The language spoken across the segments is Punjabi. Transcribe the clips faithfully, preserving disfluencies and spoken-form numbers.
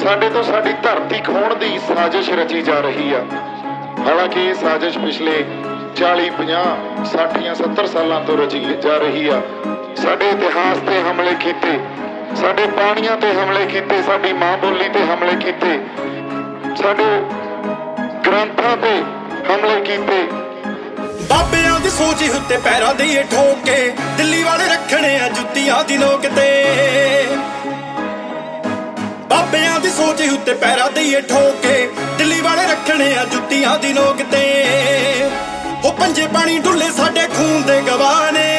ਸਾਡੇ ਤੋਂ ਸਾਡੀ ਧਰਤੀ ਖੋਣ ਦੀ ਸਾਜ਼ਿਸ਼ ਰਚੀ ਜਾ ਰਹੀ ਆ। ਹਾਲਾਂਕਿ ਇਹ ਸਾਜ਼ਿਸ਼ ਪਿਛਲੇ ਚਾਲੀ ਪੰਜਾਹ ਸੱਠ ਜਾਂ ਸੱਤਰ ਸਾਲਾਂ ਤੋਂ ਰਚੀ ਜਾ ਰਹੀ ਆ। ਸਾਡੇ ਇਤਿਹਾਸ ਤੇ ਹਮਲੇ ਕੀਤੇ, ਸਾਡੇ ਪਾਣੀਆਂ ਤੇ ਹਮਲੇ ਕੀਤੇ, ਸਾਡੀ ਮਾਂ ਬੋਲੀ ਤੇ ਹਮਲੇ ਕੀਤੇ, ਸਾਡੇ ਗ੍ਰੰਥਾਂ ਤੇ ਹਮਲੇ ਕੀਤੇ। ਬਾਬਿਆਂ ਦੀ ਸੋਚ ਉੱਤੇ ਪੈਰਾਂ ਦੇਈਏ ਠੋਕ ਕੇ, ਦਿੱਲੀ ਵਾਲੇ ਰੱਖਣੇ ਆ ਜੁੱਤੀਆਂ ਦੀ ਨੋਕ ਤੇ। ਬਾਬਿਆਂ ਦੀ ਸੋਚ ਉੱਤੇ ਪੈਰਾਂ ਦੇਈਏ ਠੋਕ ਕੇ, ਦਿੱਲੀ ਵਾਲੇ ਰੱਖਣੇ ਆ ਜੁੱਤੀਆਂ ਦੀ ਨੋਕ ਤੇ। ਉਹ ਪੰਜੇ ਪਾਣੀ ਡੁੱਲੇ ਸਾਡੇ ਖੂਨ ਦੇ ਗਵਾਹ ਨੇ।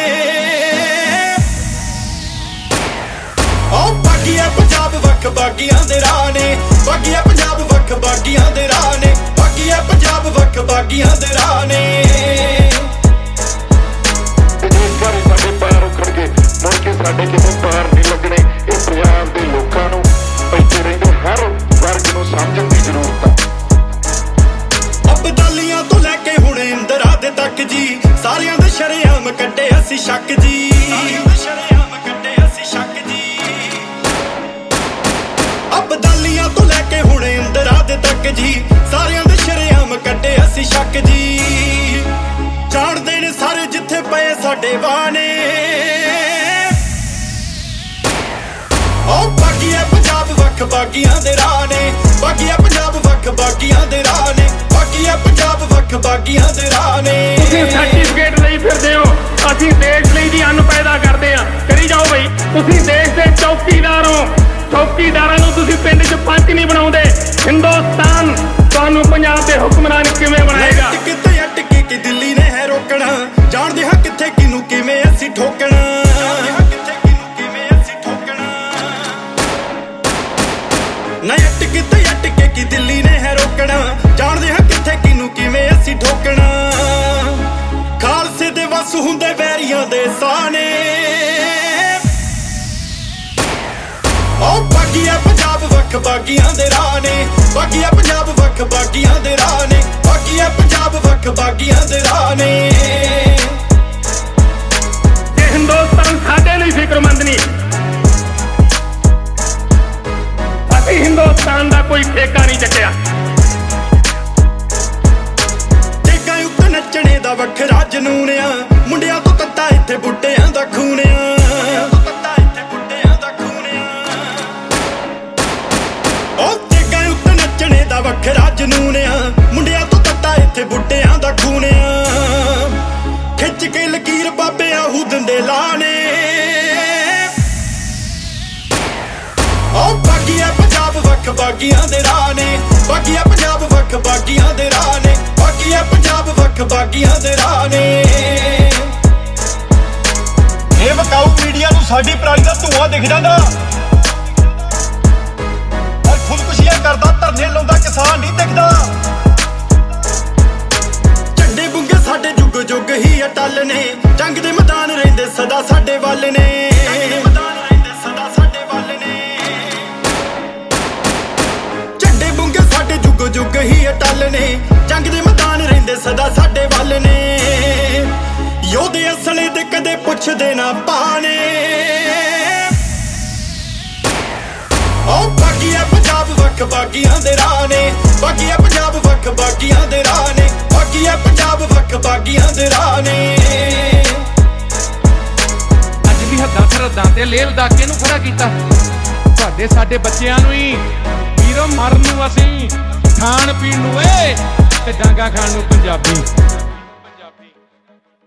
ਉਹ ਬਾਗੀਆ ਪੰਜਾਬ ਵੱਖ ਬਾਗੀਆਂ ਦੇ ਰਾਹ ਨੇ, ਬਾਗੀਆ ਪੰਜਾਬ ਵੱਖ ਬਾਗੀਆਂ ਦੇ ਰਾਹ ਨੇ, ਬਾਗੀਆ ਪੰਜਾਬ ਵੱਖ ਬਾਗੀਆਂ ਦੇ ਰਾਹ ਨੇ। ਜਿਸ ਵਾਰੀ ਸਾਡੇ ਪੈਰ ਉਖੜਗੇ ਮੁੜ ਕੇ ਸਾਡੇ ਕਿਸੇ ਪੈਰ ਨਹੀਂ ਲੱਗਣੇ। ਇਹ ਪੰਜਾਬ ਦੇ ਲੋਕਾਂ ਨੂੰ, ਇੱਥੇ ਰਹਿੰਦੇ ਹਰ ਵਰਗ ਨੂੰ ਸਮਝਣ ਦੀ ਜ਼ਰੂਰਤ ਆ। ਅਬਦਾਲੀਆਂ ਤੋਂ ਲੈ ਕੇ ਹੁਣ ਇੰਦਰਾ ਦੇ ਤੱਕ ਜੀ, ਸਾਰਿਆਂ ਦੇ ਸ਼ਰੇਆਮ ਕੱਢੇ ਅਸੀਂ ਸ਼ੱਕ ਜੀ, ਸਾਰਿਆਂ ਦੇ ਸ਼ਰੇਆਮ ਕੱਢੇ ਅਸੀਂ ਸ਼ੱਕ ਜੀ। ਅਬਦਾਲੀਆਂ ਤੋਂ ਲੈ ਕੇ ਹੁਣ ਇੰਦਰਾ ਦੇ ਤੱਕ ਜੀ, ਸਾਰਿਆਂ ਦੇ ਸ਼ਰੇਆਮ ਕੱਢੇ ਅਸੀਂ ਸ਼ੱਕ ਜੀ। ਜਾਣਦੇ ਨੇ ਸਾਰੇ ਜਿੱਥੇ ਪਏ ਸਾਡੇ ਬਾਣੇ। ਉਹ ਬਾਗੀਆ ਪੰਜਾਬ ਵੱਖ ਬਾਗੀਆਂ ਦੇ ਰਾਹ ਨੇ, ਬਾਗੀਆ ਪੰਜਾਬ ਵੱਖ ਬਾਗੀਆਂ ਦੇ ਰਾਹ ਨੇ, ਬਾਗੀਆ ਪੰਜਾਬ ਵੱਖ ਬਾਗੀਆਂ ਦੇ ਰਾਹ ਨੇ। ਤੁਸੀਂ ਸਰਟੀਫਿਕੇਟ ਲਈ ਫਿਰਦੇ ਹੋ, ਅਸੀਂ ਦੇਸ਼ ਲਈ ਜੀ ਅੰਨ ਪੈਦਾ ਕਰਦੇ ਆ। ਕਰੀ ਜਾਓ ਬਈ, ਤੁਸੀਂ ਦੇਸ਼ ਦੇ ਚੌਕੀਦਾਰ ਹੋ। ਚੌਕੀਦਾਰਾਂ ਨੂੰ ਤੁਸੀਂ ਪਿੰਡ 'ਚ ਪੰਚ ਨਹੀਂ ਬਣਾਉਂਦੇ। ਹਿੰਦੁਸਤਾਨ ਤੁਹਾਨੂੰ ਪੰਜਾਬ ਦੇ ਹੁਕਮਰਾਨ ਕਿਵੇਂ ਬਣਾਏਗਾ? ਕਿਤੇ ਅਟਕੇ ਕਿ ਦਿੱਲੀ ਨੇ ਹੈ ਰੋਕਣਾ, ਜਾਣਦੇ ਹਾਂ ਕਿੱਥੇ ਕਿਨੂੰ ਕਿਵੇਂ ਅਸੀਂ ਠੋਕਣਾ। ਨਾ ਅਟਕੇ ਤੇ ਅਟਕੇ ਕਿ ਦਿੱਲੀ ਨੇ ਹੈ ਰੋਕਣਾ, ਜਾਣਦੇ ਹਾਂ ਕਿੱਥੇ ਕਿਨੂੰ ਕਿਵੇਂ ਅਸੀਂ ਠੋਕਣਾ। ਖਾਲਸੇ ਦੇ ਵਸ ਹੁੰਦੇ ਵੈਰੀਆਂ ਦੇ ਸਾਨੇ। ਉਹ ਬਾਗੀਆ ਪੰਜਾਬ ਵੱਖ ਬਾਗੀਆਂ ਦੇ ਰਾਹ ਨੇ, ਬਾਗੀਆ ਪੰਜਾਬ ਵੱਖ ਬਾਗੀਆਂ ਦੇ ਰਾਹ ਨੇ, ਬਾਗੀਆ ਪੰਜਾਬ ਵੱਖ ਬਾਗੀਆਂ ਦੇ ਰਾਹ ਨੇ। ਇਹ ਹਿੰਦੁਸਤਾਨ ਸਾਡੇ ਲਈ ਫਿਕਰਮੰਦ ਨਹੀਂ। ਅਸੀਂ ਹਿੰਦੁਸਤਾਨ ਦਾ ਕੋਈ ਠੇਕਾ ਨਹੀਂ ਚੱਕਿਆ। ਠੇਕਾਂ ਉੱਤੇ ਨੱਚਣੇ ਦਾ ਵੱਖਰਾ ਜਨੂਨ ਆ, ਮੁੰਡਿਆਂ ਤੋਂ ਤੱਤਾ ਇੱਥੇ ਬੁੱਢਿਆਂ ਦਾ ਖੂਨ ਆ। ਵੱਖਰਾ ਜਨੂਨ ਆ, ਮੁੰਡਿਆਂ ਤੋਂ ਤੱਤਾ ਇੱਥੇ ਬੁੱਢਿਆਂ ਦਾ ਖੂਨ ਆ। ਖਿੱਚ ਕੇ ਲਕੀਰ ਬਾਬੇ ਆਹੂ ਦਿੰਦੇ ਲਾਣੇ। ਉਹ ਬਾਗੀਆ ਪੰਜਾਬ ਵੱਖ ਬਾਗੀਆਂ ਦੇ ਰਾਹ ਨੇ, ਬਾਗੀਆ ਪੰਜਾਬ ਵੱਖ ਬਾਗੀਆਂ ਦੇ ਰਾਹ ਨੇ, ਬਾਗੀਆ ਪੰਜਾਬ ਵੱਖ ਬਾਗੀਆਂ ਦੇ ਰਾਹ ਨੇ। ਇਹ ਵਿਕਾਊ ਮੀਡੀਆ ਨੂੰ ਸਾਡੀ ਪਰਾਲੀ ਦਾ ਧੂੰਆਂ ਦਿਖ ਜਾਂਦਾ। ਖੁਦਕੁਸ਼ੀਆਂ ਕਰਦਾ, ਧਰਨੇ ਲਾਉਂਦਾ ਕਿਸਾਨ ਨਹੀਂ ਦਿਖਦਾ। ਝੰਡੇ ਬੁੰਗੇ ਸਾਡੇ ਜੁਗ ਜੁਗ ਹੀ ਅਟਲ ਨੇ, ਜੰਗ ਦੇ ਮੈਦਾਨ ਰਹਿੰਦੇ ਸਦਾ ਸਾਡੇ ਵੱਲ ਨੇ, ਜੰਗ ਦੇ ਮੈਦਾਨ ਰਹਿੰਦੇ ਸਦਾ ਸਾਡੇ ਵੱਲ ਨੇ। ਝੰਡੇ ਬੁੰਗੇ ਸਾਡੇ ਜੁਗ ਜੁਗ ਹੀ ਅਟਲ ਨੇ, ਜੰਗ ਦੇ ਮੈਦਾਨ ਰਹਿੰਦੇ ਸਦਾ ਸਾਡੇ ਵੱਲ ਨੇ। ਯੋਧੇ ਅਸਲੇ ਦੇ ਕਦੇ ਪੁੱਛਦੇ ਨਾ ਪਾਣੇ। ਉਹ ਬਾਗੀਆ ਪੰਜਾਬ ਵੱਖ ਬਾਗੀਆਂ ਦੇ ਰਾਹ ਨੇ, ਬਾਗੀਆ ਪੰਜਾਬ ਵੱਖ ਬਾਗੀਆਂ ਦੇ ਰਾਹ ਨੇ, ਬਾਗੀਆ ਪੰਜਾਬ ਵੱਖ ਬਾਗੀਆਂ ਦੇ ਰਾਹ ਨੇ। ਅੱਜ ਵੀ ਹੱਦਾਂ ਸਰਹੱਦਾਂ ਤੇ ਲੇਹ ਲਦਾਕੇ ਨੂੰ ਖੜਾ ਕੀਤਾ। ਤੁਹਾਡੇ ਸਾਡੇ ਬੱਚਿਆਂ ਨੂੰ ਹੀ ਵੀਰੋ ਮਰਨ ਨੂੰ ਅਸੀਂ, ਖਾਣ ਪੀਣ ਨੂੰ ਏ ਤੇ ਡਾਂਗਾ ਖਾਣ ਨੂੰ ਪੰਜਾਬੀ।